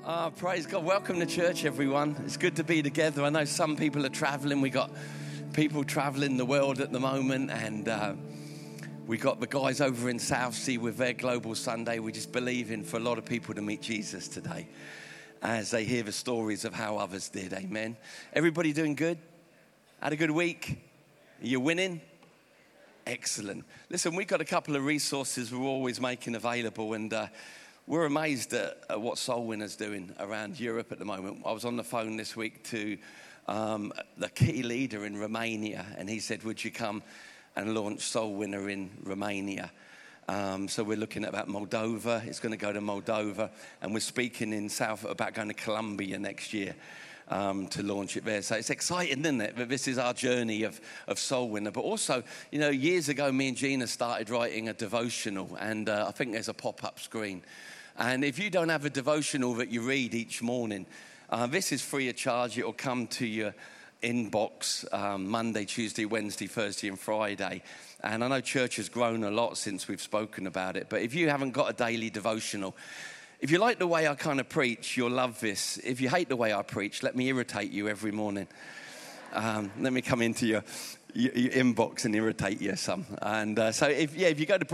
Praise God. Welcome to church, everyone. It's good to be together. I know some people are traveling. We got people traveling the world at the moment, and we got the guys over in Southsea with their Global Sunday. We're just believing for a lot of people to meet Jesus today as they hear the stories of how others did. Amen. Everybody doing good? Had a good week? Are you winning? Excellent. Listen, we've got a couple of resources we're always making available, and we're amazed at what Soul Winner's doing around Europe at the moment. I was on the phone this week to the key leader in Romania, and he said, would you come and launch Soul Winner in Romania? So we're looking at about Moldova. It's going to go to Moldova, and we're speaking in South about going to Colombia next year to launch it there. So it's exciting, isn't it? But this is our journey of Soul Winner. But also, you know, years ago, me and Gina started writing a devotional, and I think there's a pop-up screen. And if you don't have a devotional that you read each morning, this is free of charge. It will come to your inbox Monday, Tuesday, Wednesday, Thursday and Friday. And I know church has grown a lot since we've spoken about it. But if you haven't got a daily devotional, if you like the way I kind of preach, you'll love this. If you hate the way I preach, let me irritate you every morning. Let me come into your inbox and irritate you some. And so if you go to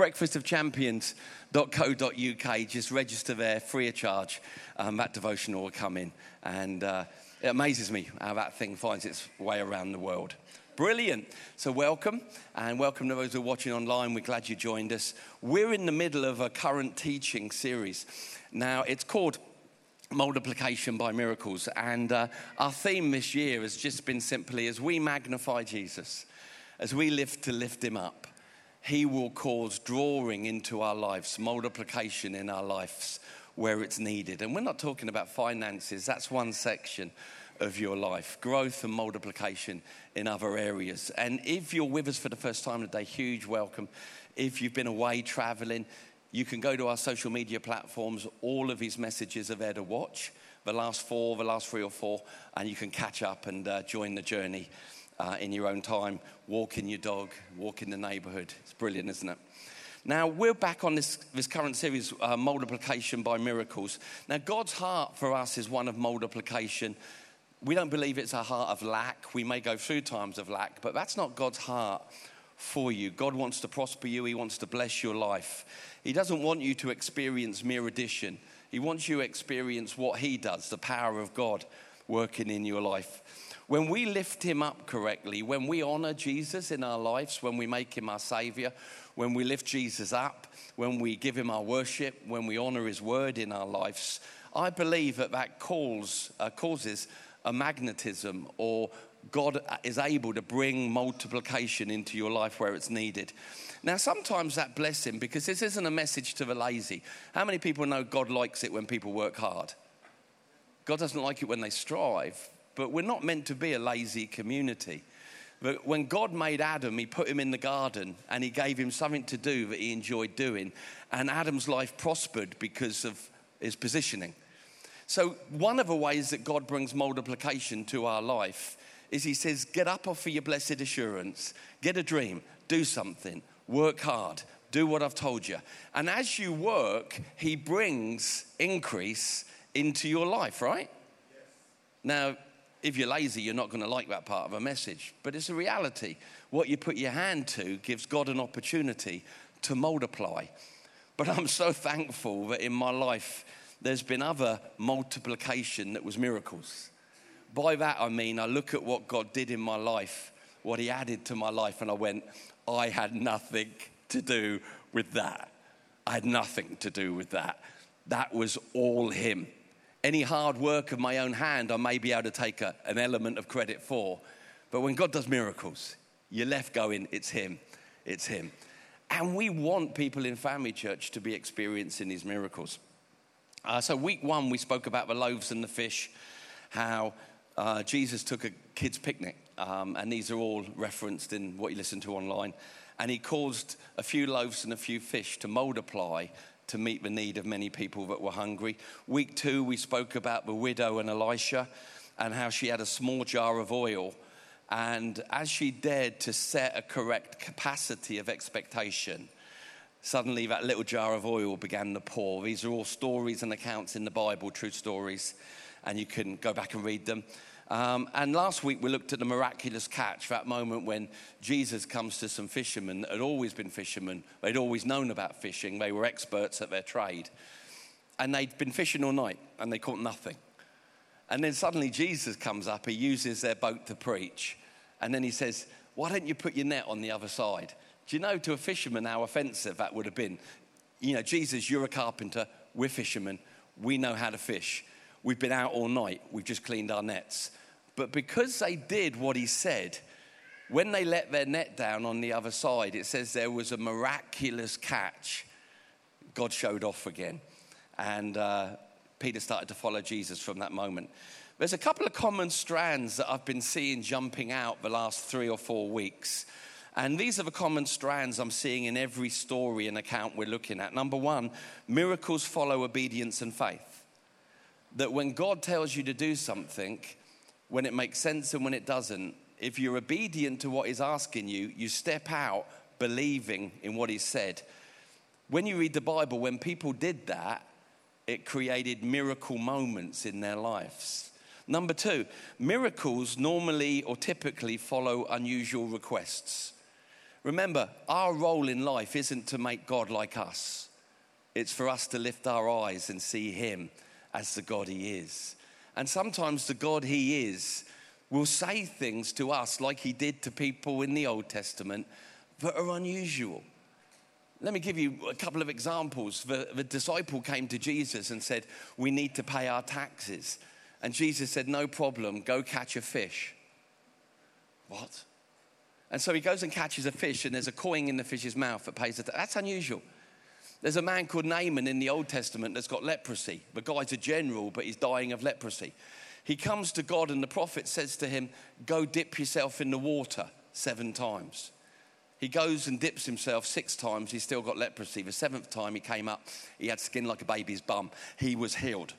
breakfastofchampions.co.uk, just register there free of charge. That devotional will come in. And it amazes me how that thing finds its way around the world. Brilliant. So welcome, and welcome to those who are watching online. We're glad you joined us. We're in the middle of a current teaching series. Now, it's called Multiplication by Miracles, and our theme this year has just been simply, as we magnify Jesus, as we live to lift him up, he will cause drawing into our lives, multiplication in our lives where it's needed. And we're not talking about finances, that's one section of your life, growth and multiplication in other areas. And if you're with us for the first time today, huge welcome. If you've been away traveling, you can go to our social media platforms. All of his messages are there to watch. The last three or four, and you can catch up and join the journey in your own time. Walking your dog, walk in the neighborhood. It's brilliant, isn't it? Now, we're back on this current series, Multiplication by Miracles. Now, God's heart for us is one of multiplication. We don't believe it's a heart of lack. We may go through times of lack, but that's not God's heart for you. God wants to prosper you. He wants to bless your life. He doesn't want you to experience mere addition. He wants you to experience what he does, the power of God working in your life. When we lift him up correctly, when we honor Jesus in our lives, when we make him our savior, when we lift Jesus up, when we give him our worship, when we honor his word in our lives, I believe that causes a magnetism, or God is able to bring multiplication into your life where it's needed. Now, sometimes that blessing, because this isn't a message to the lazy. How many people know God likes it when people work hard? God doesn't like it when they strive, but we're not meant to be a lazy community. But when God made Adam, he put him in the garden and he gave him something to do that he enjoyed doing. And Adam's life prospered because of his positioning. So one of the ways that God brings multiplication to our life is he says, get up off of your blessed assurance, get a dream, do something, work hard, do what I've told you. And as you work, he brings increase into your life, right? Yes. Now, if you're lazy, you're not going to like that part of a message, but it's a reality. What you put your hand to gives God an opportunity to multiply. But I'm so thankful that in my life, there's been other multiplication that was miracles. By that, I mean, I look at what God did in my life, what he added to my life, and I went, I had nothing to do with that. I had nothing to do with that. That was all him. Any hard work of my own hand, I may be able to take an element of credit for. But when God does miracles, you're left going, it's him, it's him. And we want people in Family Church to be experiencing these miracles. So week one, we spoke about the loaves and the fish, how Jesus took a kid's picnic, and these are all referenced in what you listen to online. And he caused a few loaves and a few fish to multiply to meet the need of many people that were hungry. Week two, we spoke about the widow and Elisha and how she had a small jar of oil. And as she dared to set a correct capacity of expectation, Suddenly that little jar of oil began to pour. These are all stories and accounts in the Bible, true stories, and you can go back and read them. And last week we looked at the miraculous catch, that moment when Jesus comes to some fishermen that had always been fishermen. They'd always known about fishing. They were experts at their trade. And they'd been fishing all night and they caught nothing. And then suddenly Jesus comes up, he uses their boat to preach. And then he says, why don't you put your net on the other side? Do you know, to a fisherman, how offensive that would have been? You know, Jesus, you're a carpenter, we're fishermen, we know how to fish. We've been out all night, we've just cleaned our nets. But because they did what he said, when they let their net down on the other side, it says there was a miraculous catch. God showed off again. And Peter started to follow Jesus from that moment. There's a couple of common strands that I've been seeing jumping out the last 3 or 4 weeks. And these are the common strands I'm seeing in every story and account we're looking at. Number one, miracles follow obedience and faith. That when God tells you to do something, when it makes sense and when it doesn't, if you're obedient to what he's asking you, you step out believing in what he said. When you read the Bible, when people did that, it created miracle moments in their lives. Number two, miracles normally or typically follow unusual requests. Remember, our role in life isn't to make God like us. It's for us to lift our eyes and see him as the God he is. And sometimes the God he is will say things to us like he did to people in the Old Testament that are unusual. Let me give you a couple of examples. The disciple came to Jesus and said, we need to pay our taxes. And Jesus said, no problem, go catch a fish. What? And so he goes and catches a fish, and there's a coin in the fish's mouth that pays the tax. That's unusual. There's a man called Naaman in the Old Testament that's got leprosy. The guy's a general, but he's dying of leprosy. He comes to God, and the prophet says to him, go dip yourself in the water 7 times. He goes and dips himself 6 times. He's still got leprosy. The 7th time he came up, he had skin like a baby's bum. He was healed.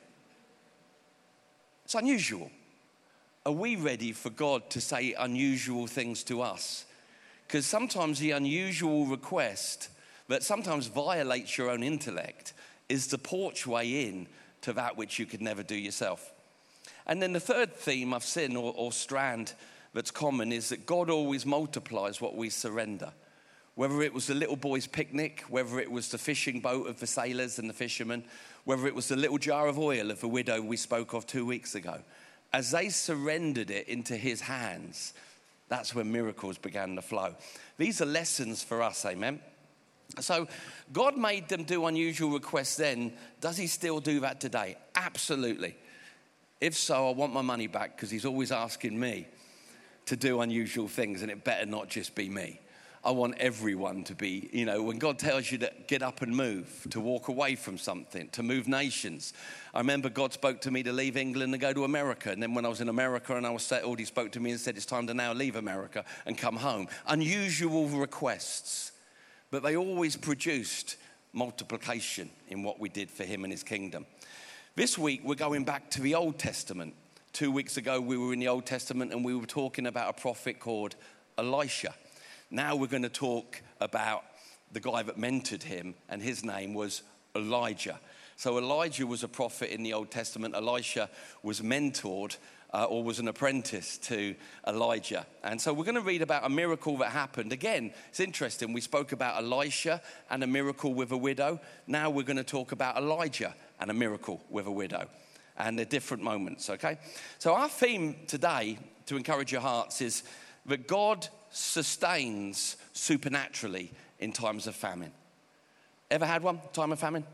It's unusual. Are we ready for God to say unusual things to us? Because sometimes the unusual request that sometimes violates your own intellect is the porchway in to that which you could never do yourself. And then the third theme I've seen, or strand that's common, is that God always multiplies what we surrender. Whether it was the little boy's picnic, whether it was the fishing boat of the sailors and the fishermen, whether it was the little jar of oil of the widow we spoke of 2 weeks ago. As they surrendered it into his hands, that's when miracles began to flow. These are lessons for us, amen? So God made them do unusual requests then. Does he still do that today? Absolutely. If so, I want my money back, because he's always asking me to do unusual things, and it better not just be me. I want everyone to be, you know, when God tells you to get up and move, to walk away from something, to move nations. I remember God spoke to me to leave England and go to America. And then when I was in America and I was settled, he spoke to me and said, it's time to now leave America and come home. Unusual requests, but they always produced multiplication in what we did for him and his kingdom. This week, we're going back to the Old Testament. 2 weeks ago, we were in the Old Testament and we were talking about a prophet called Elisha. Now we're going to talk about the guy that mentored him, and his name was Elijah. So Elijah was a prophet in the Old Testament. Elisha was mentored or was an apprentice to Elijah. And so we're going to read about a miracle that happened. Again, it's interesting. We spoke about Elisha and a miracle with a widow. Now we're going to talk about Elijah and a miracle with a widow. And they're different moments, okay? So our theme today, to encourage your hearts, is that God sustains supernaturally in times of famine. Ever had one, time of famine?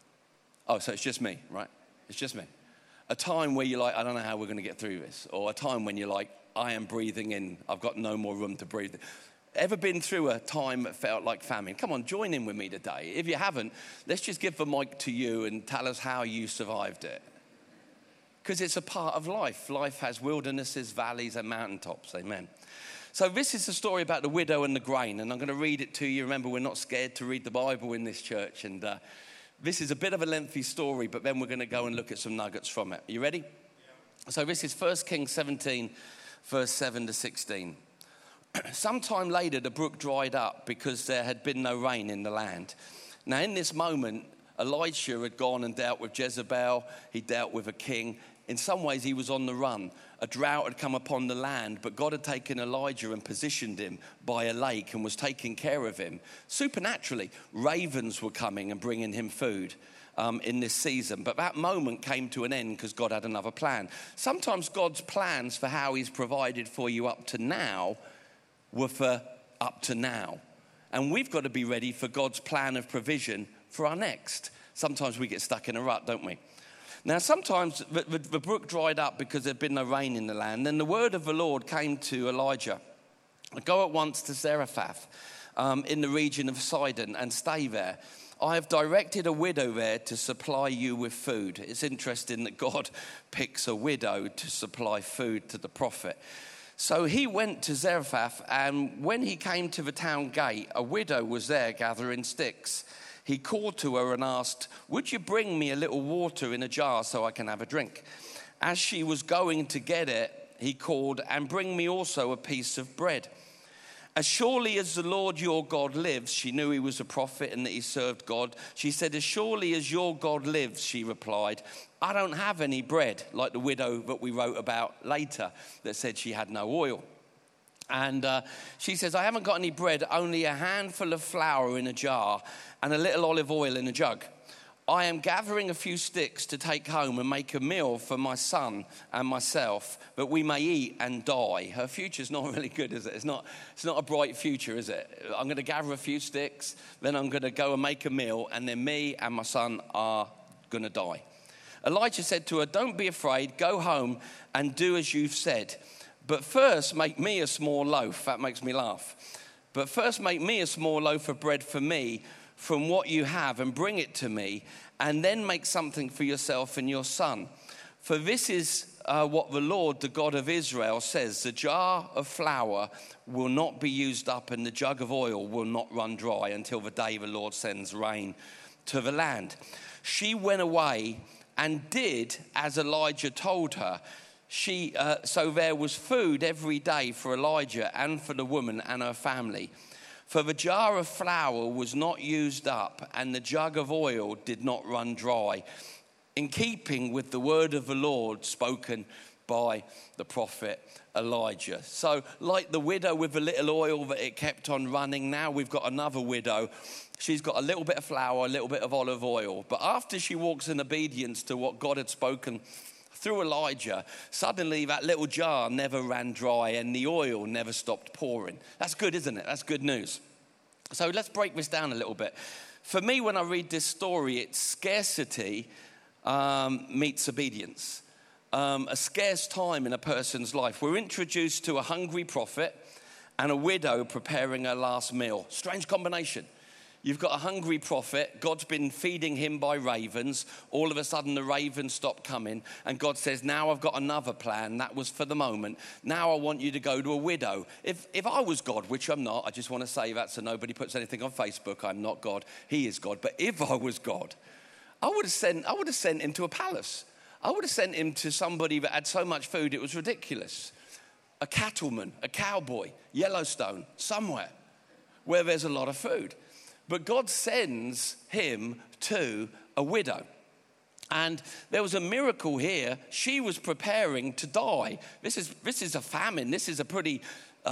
Oh, so it's just me, right? It's just me. A time where you're like, I don't know how we're going to get through this. Or a time when you're like, I am breathing in, I've got no more room to breathe. Ever been through a time that felt like famine? Come on, join in with me today. If you haven't, let's just give the mic to you and tell us how you survived it. Because it's a part of life. Life has wildernesses, valleys, and mountaintops. Amen. So this is the story about the widow and the grain, and I'm going to read it to you. Remember, we're not scared to read the Bible in this church, and this is a bit of a lengthy story, but then we're going to go and look at some nuggets from it. Are you ready? Yeah. So this is 1 Kings 17, verse 7 to 16. Sometime later, the brook dried up because there had been no rain in the land. Now, in this moment, Elisha had gone and dealt with Jezebel. He dealt with a king. In some ways, he was on the run. A drought had come upon the land, but God had taken Elijah and positioned him by a lake and was taking care of him. Supernaturally, ravens were coming and bringing him food in this season. But that moment came to an end because God had another plan. Sometimes God's plans for how he's provided for you up to now were for up to now. And we've got to be ready for God's plan of provision for our next. Sometimes we get stuck in a rut, don't we? Now, sometimes the brook dried up because there'd been no rain in the land. Then the word of the Lord came to Elijah. Go at once to Zarephath in the region of Sidon and stay there. I have directed a widow there to supply you with food. It's interesting that God picks a widow to supply food to the prophet. So he went to Zarephath, and when he came to the town gate, a widow was there gathering sticks. He called to her and asked, would you bring me a little water in a jar so I can have a drink? As she was going to get it, he called, and bring me also a piece of bread. As surely as the Lord your God lives, she knew he was a prophet and that he served God. She said, as surely as your God lives, she replied, I don't have any bread, like the widow that we wrote about later that said she had no oil. And she says, I haven't got any bread, only a handful of flour in a jar and a little olive oil in a jug. I am gathering a few sticks to take home and make a meal for my son and myself, that we may eat and die. Her future's not really good, is it? It's not a bright future, is it? I'm going to gather a few sticks, then I'm going to go and make a meal, and then me and my son are going to die. Elijah said to her, don't be afraid, go home and do as you've said. But first make me a small loaf. That makes me laugh. But first make me a small loaf of bread for me from what you have and bring it to me, and then make something for yourself and your son. For this is what the Lord, the God of Israel, says, the jar of flour will not be used up and the jug of oil will not run dry until the day the Lord sends rain to the land. She went away and did as Elijah told her. So there was food every day for Elijah and for the woman and her family. For the jar of flour was not used up, and the jug of oil did not run dry, in keeping with the word of the Lord spoken by the prophet Elijah. So like the widow with the little oil that it kept on running, now we've got another widow. She's got a little bit of flour, a little bit of olive oil. But after she walks in obedience to what God had spoken through Elijah, suddenly that little jar never ran dry and the oil never stopped pouring. That's good, isn't it? That's good news. So let's break this down a little bit. For me, when I read this story, it's scarcity meets obedience. A scarce time in a person's life. We're introduced to a hungry prophet and a widow preparing her last meal. Strange combination. You've got a hungry prophet. God's been feeding him by ravens. All of a sudden, the ravens stop coming. And God says, now I've got another plan. That was for the moment. Now I want you to go to a widow. If I was God, which I'm not, I just want to say that so nobody puts anything on Facebook. I'm not God. He is God. But if I was God, I would have sent him to a palace. I would have sent him to somebody that had so much food it was ridiculous. A cattleman, a cowboy, Yellowstone, somewhere where there's a lot of food. But God sends him to a widow. And there was a miracle here. She was preparing to die. This is a famine. This is a pretty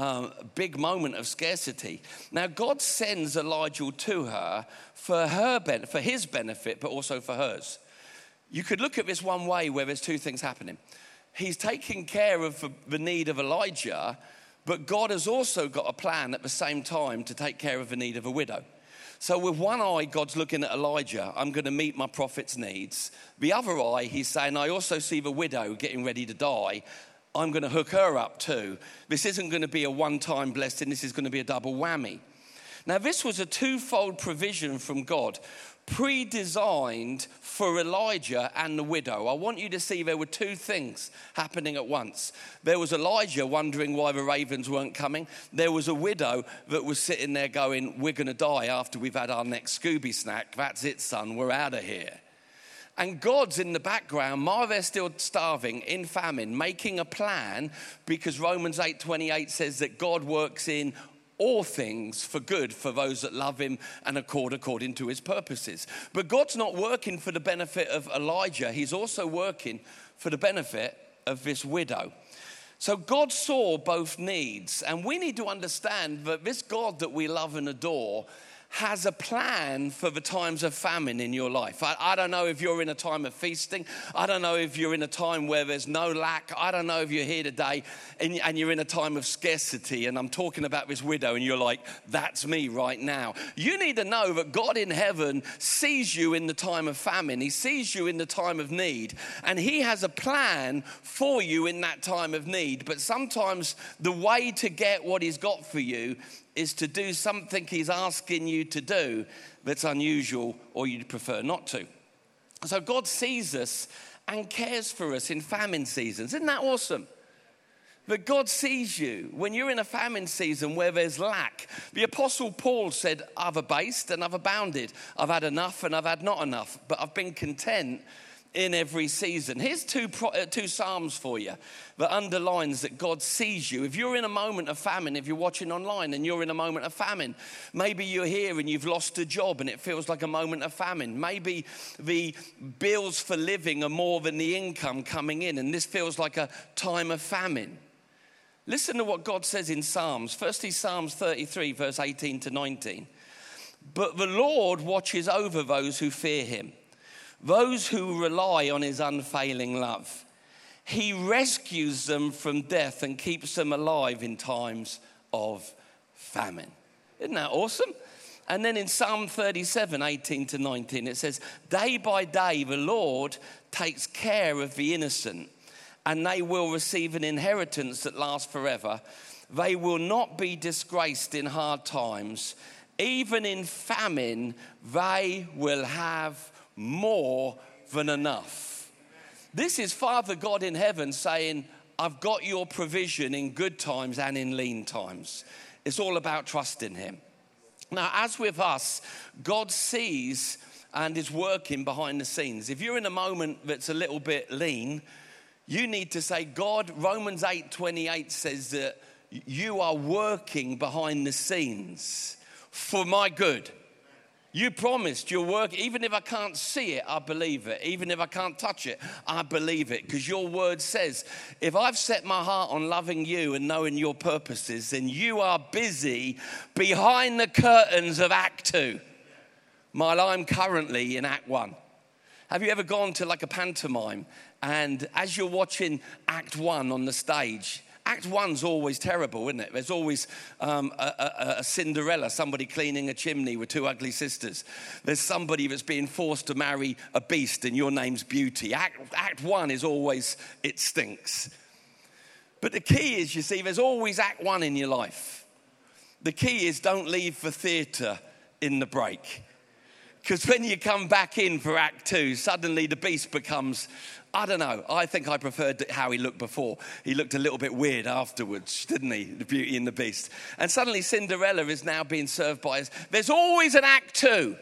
big moment of scarcity. Now, God sends Elijah to her for his benefit, but also for hers. You could look at this one way where there's two things happening. He's taking care of the need of Elijah, but God has also got a plan at the same time to take care of the need of a widow. So with one eye, God's looking at Elijah. I'm going to meet my prophet's needs. The other eye, he's saying, I also see the widow getting ready to die. I'm going to hook her up too. This isn't going to be a one-time blessing. This is going to be a double whammy. Now, this was a twofold provision from God, pre-designed for Elijah and the widow. I want you to see there were two things happening at once. There was Elijah wondering why the ravens weren't coming. There was a widow that was sitting there going, we're going to die after we've had our next Scooby snack. That's it, son. We're out of here. And God's in the background, while they're still starving, in famine, making a plan, because Romans 8:28 says that God works in all things for good for those that love him and accord according to his purposes. But God's not working for the benefit of Elijah. He's also working for the benefit of this widow. So God saw both needs, and we need to understand that this God that we love and adore has a plan for the times of famine in your life. I don't know if you're in a time of feasting. I don't know if you're in a time where there's no lack. I don't know if you're here today and you're in a time of scarcity, and I'm talking about this widow and you're like, that's me right now. You need to know that God in heaven sees you in the time of famine. He sees you in the time of need, and he has a plan for you in that time of need. But sometimes the way to get what he's got for you is to do something he's asking you to do that's unusual or you'd prefer not to. So God sees us and cares for us in famine seasons. Isn't that awesome? That God sees you when you're in a famine season where there's lack. The Apostle Paul said, I've abased and I've abounded. I've had enough and I've had not enough, but I've been content in every season. Here's two Psalms for you that underlines that God sees you. If you're in a moment of famine, if you're watching online and you're in a moment of famine, maybe you're here and you've lost a job and it feels like a moment of famine. Maybe the bills for living are more than the income coming in, and this feels like a time of famine. Listen to what God says in Psalms. Firstly, Psalms 33, verse 18 to 19. But the Lord watches over those who fear him, those who rely on his unfailing love. He rescues them from death and keeps them alive in times of famine. Isn't that awesome? And then in Psalm 37, 18 to 19, it says, day by day the Lord takes care of the innocent, and they will receive an inheritance that lasts forever. They will not be disgraced in hard times. Even in famine, they will have more than enough. This is Father God in heaven saying, I've got your provision in good times and in lean times. It's all about trusting him. Now, as with us, God sees and is working behind the scenes. If you're in a moment that's a little bit lean, you need to say, God, Romans 8:28 says that you are working behind the scenes for my good. You promised your work. Even if I can't see it, I believe it. Even if I can't touch it, I believe it. Because your word says, if I've set my heart on loving you and knowing your purposes, then you are busy behind the curtains of Act 2. While I'm currently in Act 1. Have you ever gone to like a pantomime, and as you're watching Act 1 on the stage, Act 1's always terrible, isn't it? There's always a Cinderella, somebody cleaning a chimney with two ugly sisters. There's somebody that's being forced to marry a beast and your name's Beauty. Act 1 is always, it stinks. But the key is, you see, there's always Act 1 in your life. The key is don't leave the theatre in the break. Because when you come back in for Act 2, suddenly the beast becomes, I don't know, I think I preferred how he looked before. He looked a little bit weird afterwards, didn't he? The Beauty and the Beast. And suddenly Cinderella is now being served by us. There's always an Act 2.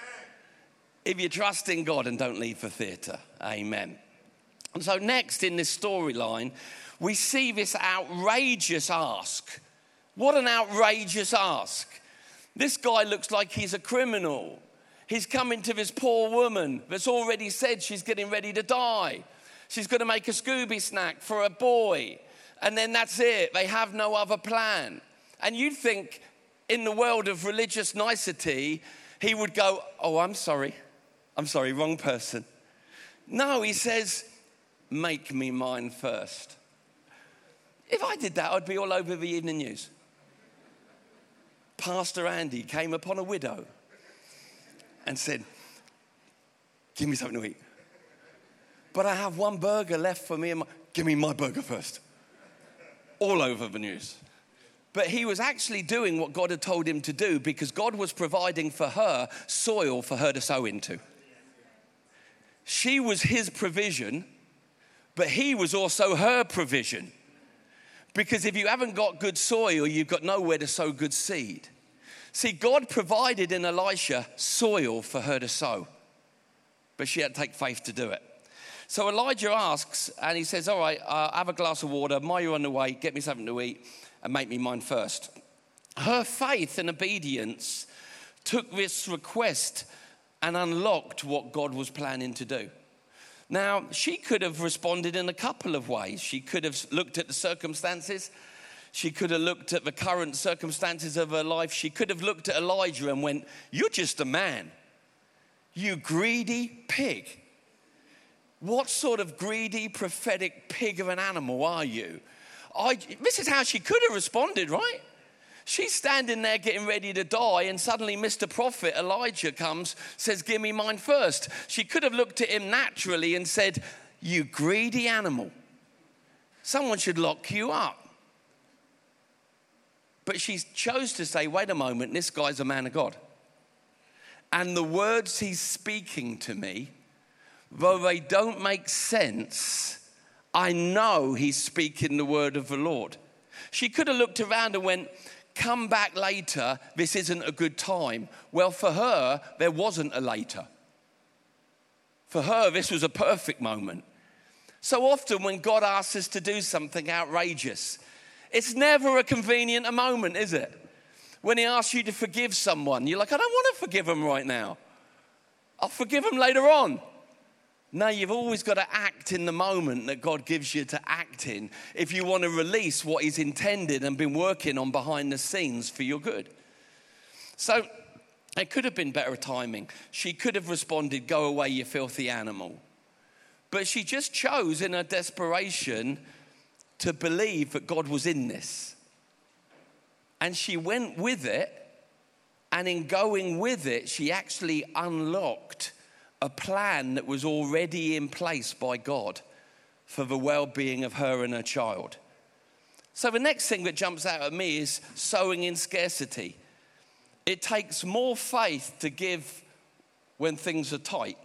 If you trust in God and don't leave for theatre. Amen. And so next in this storyline, we see this outrageous ask. What an outrageous ask. This guy looks like he's a criminal. He's coming to this poor woman that's already said she's getting ready to die. She's going to make a Scooby snack for a boy. And then that's it. They have no other plan. And you'd think in the world of religious nicety, he would go, oh, I'm sorry, wrong person. No, he says, make me mine first. If I did that, I'd be all over the evening news. Pastor Andy came upon a widow and said, give me something to eat. But I have one burger left for me. Give me my burger first. All over the news. But he was actually doing what God had told him to do because God was providing for her soil for her to sow into. She was his provision, but he was also her provision. Because if you haven't got good soil, you've got nowhere to sow good seed. See, God provided in Elisha soil for her to sow, but she had to take faith to do it. So Elijah asks, and he says, all right, have a glass of water, while you're on the way, get me something to eat, and make me mine first. her faith and obedience took this request and unlocked what God was planning to do. Now, she could have responded in a couple of ways. She could have looked at the circumstances. She could have looked at the current circumstances of her life. She could have looked at Elijah and went, "You're just a man. You greedy pig. What sort of greedy, prophetic pig of an animal are you?" This is how she could have responded, right? She's standing there getting ready to die, and suddenly Mr. Prophet Elijah comes, says, "Give me mine first." She could have looked at him naturally and said, "You greedy animal. Someone should lock you up." But she chose to say, "Wait a moment, this guy's a man of God. And the words he's speaking to me, though they don't make sense, I know he's speaking the word of the Lord." She could have looked around and went, "Come back later, this isn't a good time." Well, for her, there wasn't a later. For her, this was a perfect moment. So often when God asks us to do something outrageous, it's never a convenient a moment, is it? When he asks you to forgive someone, you're like, "I don't want to forgive them right now. I'll forgive them later on." No, you've always got to act in the moment that God gives you to act in if you want to release what he's intended and been working on behind the scenes for your good. So it could have been better timing. She could have responded, "Go away, you filthy animal." But she just chose in her desperation to believe that God was in this. And she went with it, and in going with it, she actually unlocked a plan that was already in place by God for the well-being of her and her child. So the next thing that jumps out at me is sowing in scarcity. It takes more faith to give when things are tight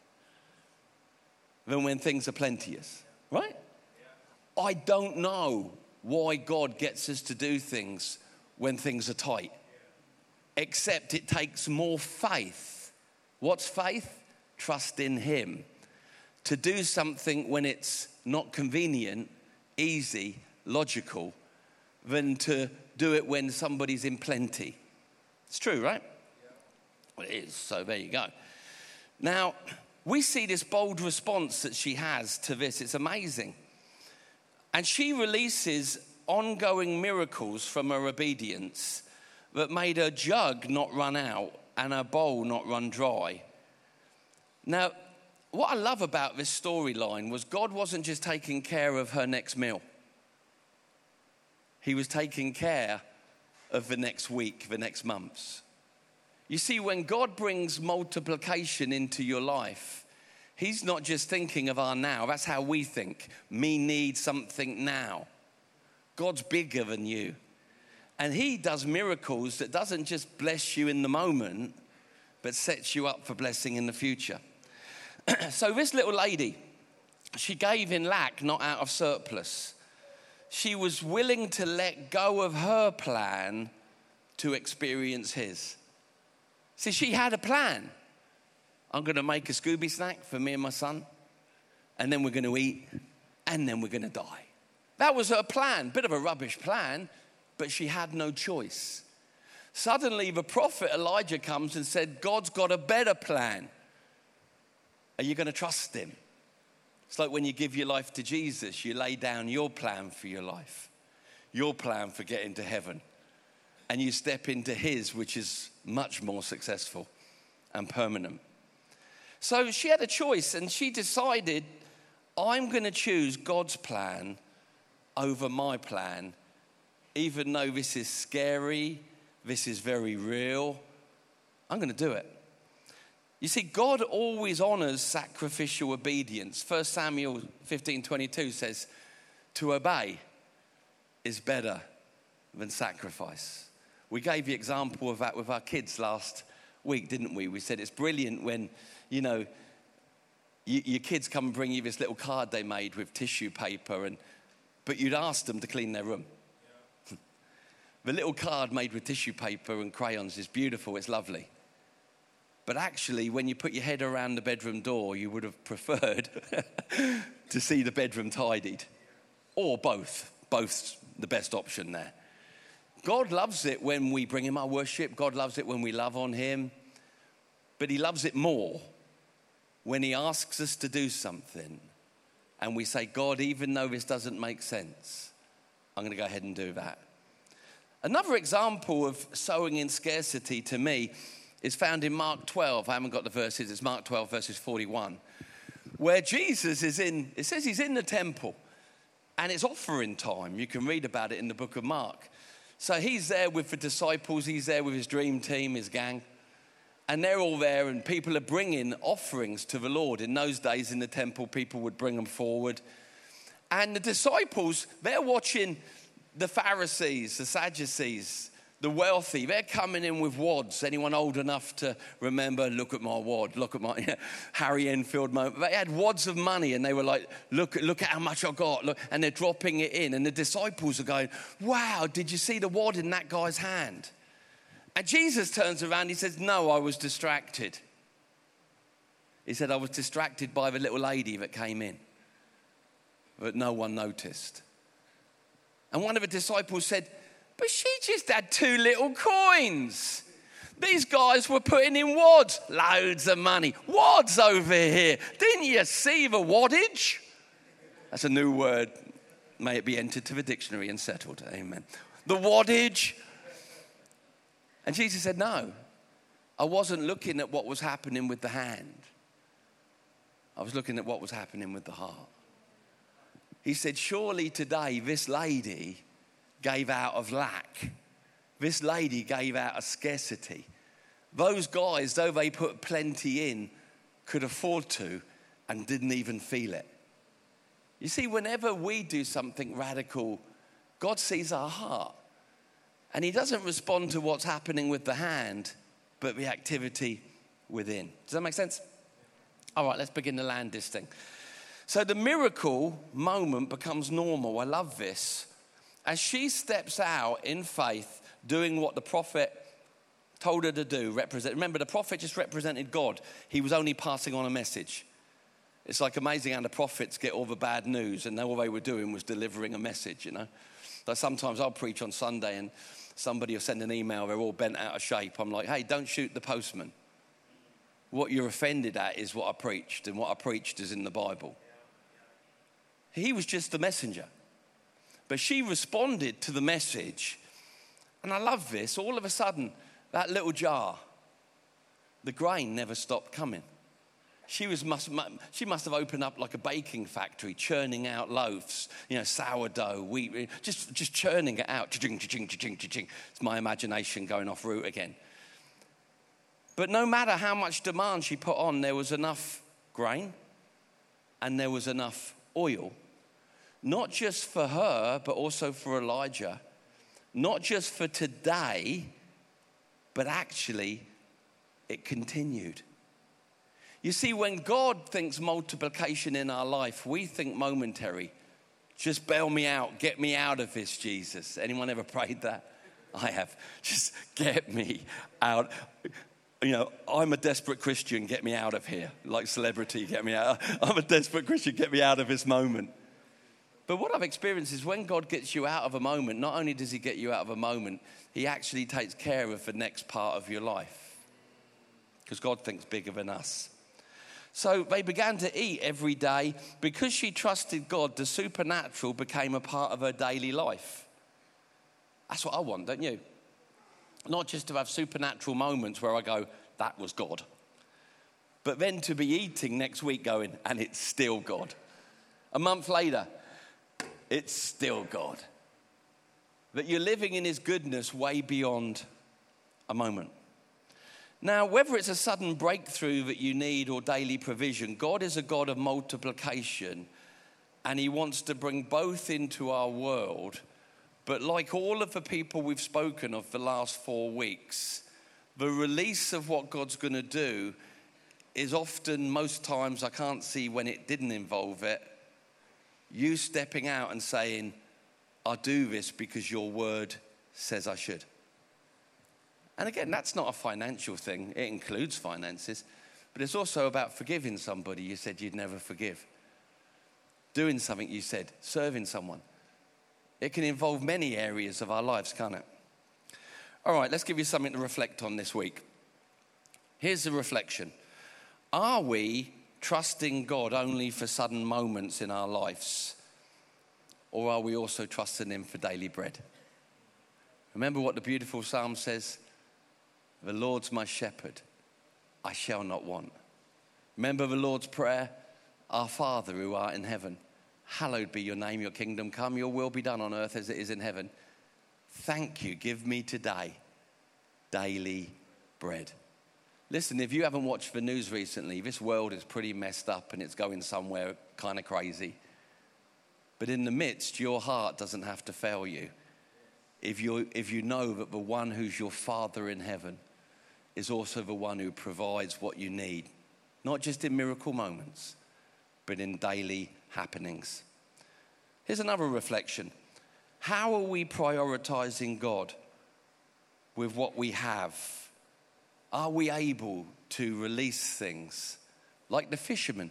than when things are plenteous, right? I don't know why God gets us to do things when things are tight, except it takes more faith. What's faith? Trust in him. To do something when it's not convenient, easy, logical, than to do it when somebody's in plenty. It's true, right? Yeah. Well, it is, so there you go. Now, we see this bold response that she has to this. It's amazing. And she releases ongoing miracles from her obedience that made her jug not run out and her bowl not run dry. Now, what I love about this storyline was God wasn't just taking care of her next meal. He was taking care of the next week, the next months. You see, when God brings multiplication into your life, he's not just thinking of our now. That's how we think. Me need something now. God's bigger than you. And he does miracles that doesn't just bless you in the moment, but sets you up for blessing in the future. So this little lady, she gave in lack, not out of surplus. She was willing to let go of her plan to experience his. See, she had a plan. I'm going to make a Scooby snack for me and my son, and then we're going to eat, and then we're going to die. That was her plan. Bit of a rubbish plan, but she had no choice. Suddenly, the prophet Elijah comes and said, God's got a better plan. Are you going to trust him? It's like when you give your life to Jesus, you lay down your plan for your life, your plan for getting to heaven, and you step into his, which is much more successful and permanent. So she had a choice, and she decided, I'm going to choose God's plan over my plan, even though this is scary, this is very real. I'm going to do it. You see, God always honors sacrificial obedience. 1 Samuel 15:22 says, to obey is better than sacrifice. We gave the example of that with our kids last week, didn't we? We said it's brilliant when, your kids come and bring you this little card they made with tissue paper, but you'd ask them to clean their room. Yeah. The little card made with tissue paper and crayons is beautiful, it's lovely. But actually, when you put your head around the bedroom door, you would have preferred to see the bedroom tidied. Or both. Both's the best option there. God loves it when we bring him our worship. God loves it when we love on him. But he loves it more when he asks us to do something and we say, God, even though this doesn't make sense, I'm going to go ahead and do that. Another example of sowing in scarcity to me is found in Mark 12. I haven't got the verses. It's Mark 12 verses 41, where Jesus is it says he's in the temple and it's offering time. You can read about it in the book of Mark. So he's there with the disciples. He's there with his dream team, his gang. And they're all there and people are bringing offerings to the Lord. In those days in the temple, people would bring them forward. And the disciples, they're watching the Pharisees, the Sadducees, the wealthy. They're coming in with wads. Anyone old enough to remember, look at my wad, look at my Harry Enfield moment. They had wads of money and they were like, look at how much I got. Look, and they're dropping it in. And the disciples are going, wow, did you see the wad in that guy's hand? And Jesus turns around, he says, no, I was distracted. He said, I was distracted by the little lady that came in, but no one noticed. And one of the disciples said, but she just had 2 little coins. These guys were putting in wads, loads of money. Wads over here. Didn't you see the waddage? That's a new word. May it be entered to the dictionary and settled. Amen. The waddage. And Jesus said, no, I wasn't looking at what was happening with the hand. I was looking at what was happening with the heart. He said, surely today this lady gave out of lack. This lady gave out of scarcity. Those guys, though they put plenty in, could afford to and didn't even feel it. You see, whenever we do something radical, God sees our heart. And he doesn't respond to what's happening with the hand, but the activity within. Does that make sense? All right, let's begin to land this thing. So the miracle moment becomes normal. I love this. As she steps out in faith, doing what the prophet told her to do. Remember, the prophet just represented God. He was only passing on a message. It's like amazing how the prophets get all the bad news and all they were doing was delivering a message, you know. Like sometimes I'll preach on Sunday and somebody will send an email, they're all bent out of shape. I'm like, hey, don't shoot the postman. What you're offended at is what I preached, and what I preached is in the Bible. He was just the messenger. But she responded to the message. And I love this. All of a sudden, that little jar, the grain never stopped coming. She must have opened up like a baking factory, churning out loaves, sourdough, wheat, just churning it out. Cha-ching, cha-ching, cha-ching, cha-ching. It's my imagination going off route again. But no matter how much demand she put on, there was enough grain and there was enough oil, not just for her, but also for Elijah, not just for today, but actually it continued. You see, when God thinks multiplication in our life, we think momentary. Just bail me out, get me out of this, Jesus. Anyone ever prayed that? I have. Just get me out. I'm a desperate Christian, get me out of here. Like Celebrity, get me out. I'm a desperate Christian, get me out of this moment. But what I've experienced is when God gets you out of a moment, not only does he get you out of a moment, he actually takes care of the next part of your life. Because God thinks bigger than us. So they began to eat every day. Because she trusted God, the supernatural became a part of her daily life. That's what I want, don't you? Not just to have supernatural moments where I go, that was God. But then to be eating next week going, and it's still God. A month later, it's still God. That you're living in his goodness way beyond a moment. Now, whether it's a sudden breakthrough that you need or daily provision, God is a God of multiplication, and he wants to bring both into our world. But like all of the people we've spoken of the last 4 weeks, the release of what God's going to do is often, most times, I can't see when it didn't involve it, you stepping out and saying, I'll do this because your word says I should. And again, that's not a financial thing. It includes finances. But it's also about forgiving somebody you said you'd never forgive. Doing something you said, serving someone. It can involve many areas of our lives, can't it? All right, let's give you something to reflect on this week. Here's the reflection. Are we trusting God only for sudden moments in our lives? Or are we also trusting him for daily bread? Remember what the beautiful psalm says? The Lord's my shepherd, I shall not want. Remember the Lord's prayer? Our Father who art in heaven, hallowed be your name, your kingdom come, your will be done on earth as it is in heaven. Thank you, give me today daily bread. Listen, if you haven't watched the news recently, this world is pretty messed up and it's going somewhere kind of crazy. But in the midst, your heart doesn't have to fail you. If you know that the one who's your Father in heaven is also the one who provides what you need, not just in miracle moments, but in daily happenings. Here's another reflection. How are we prioritizing God with what we have? Are we able to release things like the fisherman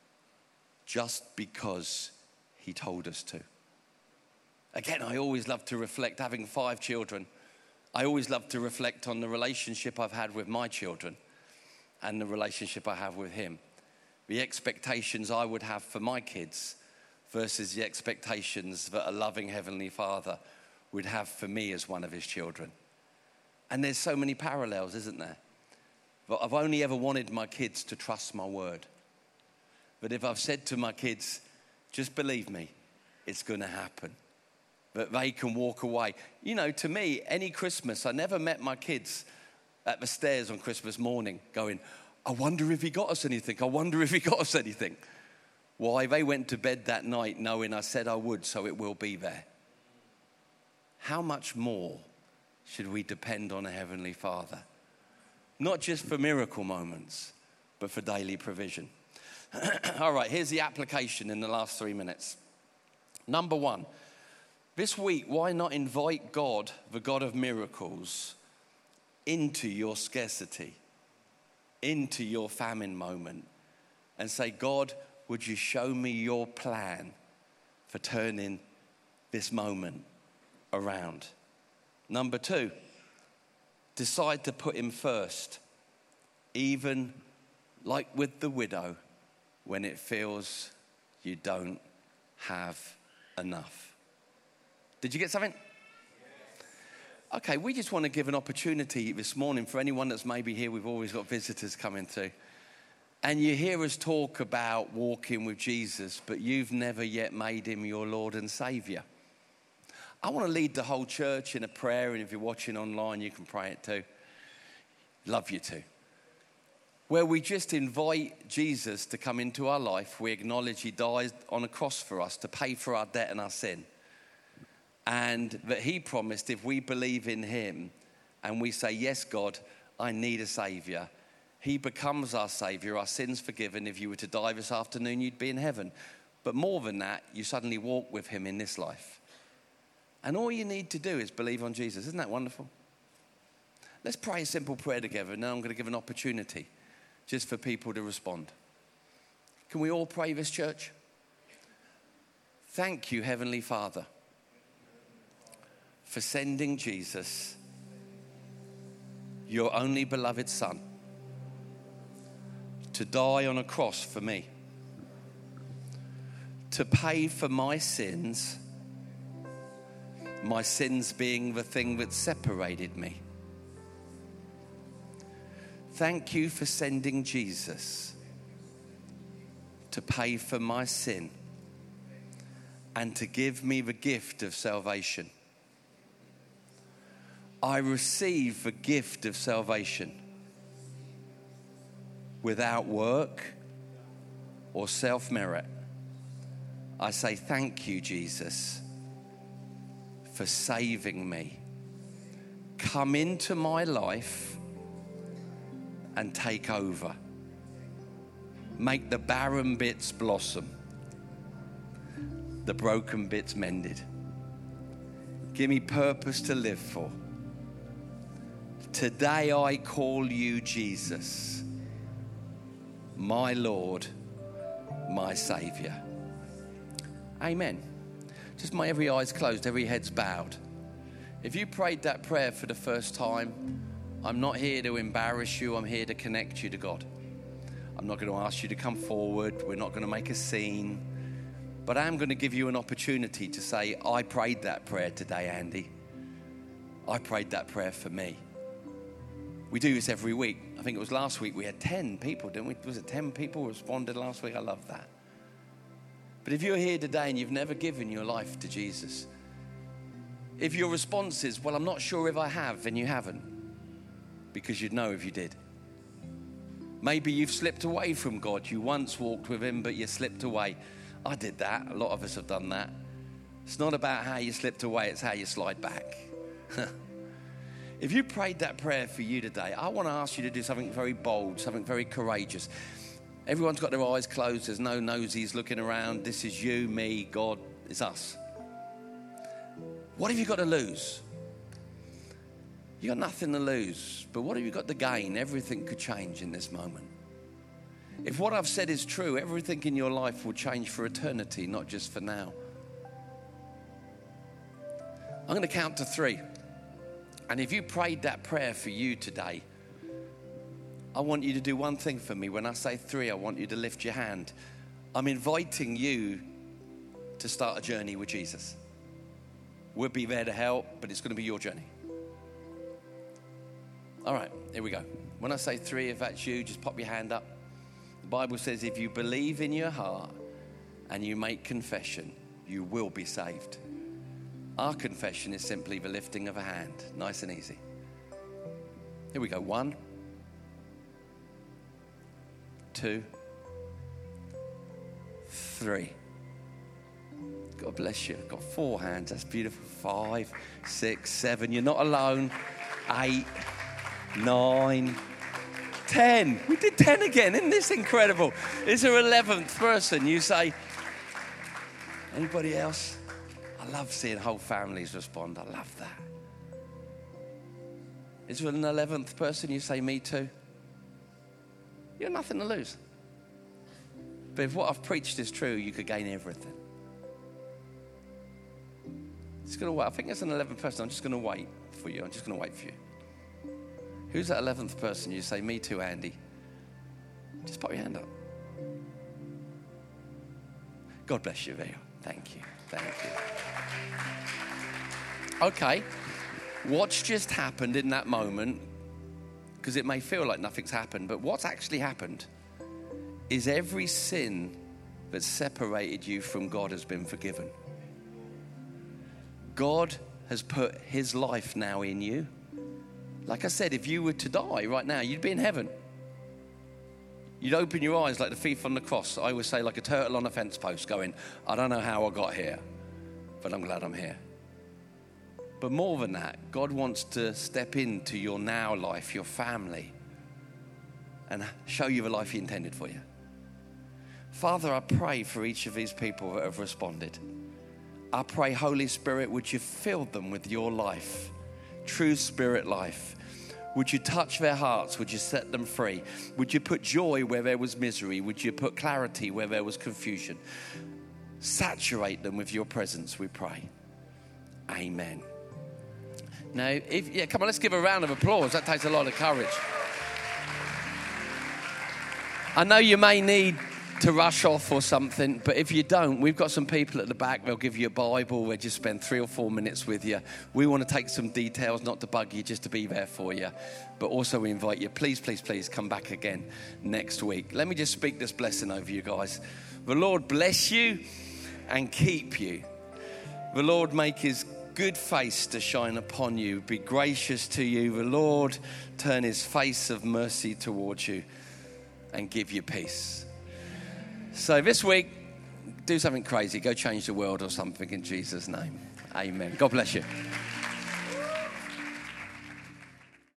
just because he told us to? Again, I always love to reflect, having 5 children, I always love to reflect on the relationship I've had with my children and the relationship I have with him. The expectations I would have for my kids versus the expectations that a loving Heavenly Father would have for me as one of his children. And there's so many parallels, isn't there? But I've only ever wanted my kids to trust my word. But if I've said to my kids, just believe me, it's going to happen. That they can walk away. You know, to me, any Christmas, I never met my kids at the stairs on Christmas morning going, I wonder if he got us anything. I wonder if he got us anything. Why? They went to bed that night knowing I said I would, so it will be there. How much more should we depend on a Heavenly Father? Not just for miracle moments, but for daily provision. All right, here's the application in the last 3 minutes. Number 1. This week, why not invite God, the God of miracles, into your scarcity, into your famine moment, and say, God, would you show me your plan for turning this moment around? Number 2, decide to put him first, even like with the widow, when it feels you don't have enough. Did you get something? Okay, we just want to give an opportunity this morning for anyone that's maybe here. We've always got visitors coming through. And you hear us talk about walking with Jesus, but you've never yet made him your Lord and Savior. I want to lead the whole church in a prayer, and if you're watching online, you can pray it too. Love you too. Where we just invite Jesus to come into our life. We acknowledge he died on a cross for us to pay for our debt and our sin. And that he promised if we believe in him and we say, yes, God, I need a Savior, he becomes our Savior, our sins forgiven. If you were to die this afternoon, you'd be in heaven. But more than that, you suddenly walk with him in this life. And all you need to do is believe on Jesus. Isn't that wonderful? Let's pray a simple prayer together. Now I'm going to give an opportunity just for people to respond. Can we all pray this, church? Thank you, Heavenly Father, for sending Jesus, your only beloved Son, to die on a cross for me, to pay for my sins being the thing that separated me. Thank you for sending Jesus to pay for my sin and to give me the gift of salvation. I receive the gift of salvation without work or self-merit. I say thank you, Jesus, for saving me. Come into my life and take over. Make the barren bits blossom, the broken bits mended. Give me purpose to live for. Today I call you Jesus, my Lord, my Savior. Amen. Just my every eye's closed, every head's bowed. If you prayed that prayer for the first time, I'm not here to embarrass you. I'm here to connect you to God. I'm not going to ask you to come forward. We're not going to make a scene. But I am going to give you an opportunity to say, I prayed that prayer today, Andy. I prayed that prayer for me. We do this every week. I think it was last week we had 10 people, didn't we? Was it 10 people responded last week? I love that. But if you're here today and you've never given your life to Jesus, if your response is, well, I'm not sure if I have, then you haven't, because you'd know if you did. Maybe you've slipped away from God. You once walked with him, but you slipped away. I did that. A lot of us have done that. It's not about how you slipped away. It's how you slide back. If you prayed that prayer for you today, I want to ask you to do something very bold, something very courageous. Everyone's got their eyes closed. There's no nosies looking around. This is you, me, God. It's us. What have you got to lose? You got nothing to lose, but what have you got to gain? Everything could change in this moment. If what I've said is true, everything in your life will change for eternity, not just for now. I'm going to count to 3. And if you prayed that prayer for you today, I want you to do one thing for me. When I say 3, I want you to lift your hand. I'm inviting you to start a journey with Jesus. We'll be there to help, but it's going to be your journey. All right, here we go. When I say 3, if that's you, just pop your hand up. The Bible says if you believe in your heart and you make confession, you will be saved. Our confession is simply the lifting of a hand. Nice and easy. Here we go. 1, 2, 3. God bless you. I've got 4 hands. That's beautiful. 5, 6, 7. You're not alone. 8, 9, 10. We did 10 again. Isn't this incredible? Is there 11th person? You say, anybody else? I love seeing whole families respond. I love that. Is there an 11th person? You say, me too. You have nothing to lose. But if what I've preached is true, you could gain everything. Just gonna wait. I think there's an 11th person. I'm just going to wait for you. I'm just going to wait for you. Who's that 11th person? You say, me too, Andy. Just put your hand up. God bless you, Veo. Thank you. Thank you. Okay. What's just happened in that moment, because it may feel like nothing's happened, but what's actually happened is every sin that separated you from God has been forgiven. God has put his life now in you. Like I said, if you were to die right now, you'd be in heaven. You'd open your eyes like the thief on the cross. I always say like a turtle on a fence post going, I don't know how I got here, but I'm glad I'm here. But more than that, God wants to step into your now life, your family, and show you the life he intended for you. Father, I pray for each of these people that have responded. I pray, Holy Spirit, would you fill them with your life, true spirit life. Would you touch their hearts? Would you set them free? Would you put joy where there was misery? Would you put clarity where there was confusion? Saturate them with your presence, we pray. Amen. Now, come on, let's give a round of applause. That takes a lot of courage. I know you may need to rush off or something, but if you don't, we've got some people at the back. They'll give you a Bible. We'll just spend 3 or 4 minutes with you. We want to take some details, not to bug you, just to be there for you. But also we invite you, please, please, please come back again next week. Let me just speak this blessing over you guys. The Lord bless you and keep you. The Lord make his good face to shine upon you, be gracious to you. The Lord turn his face of mercy towards you and give you peace. So this week, do something crazy. Go change the world or something in Jesus' name. Amen. God bless you.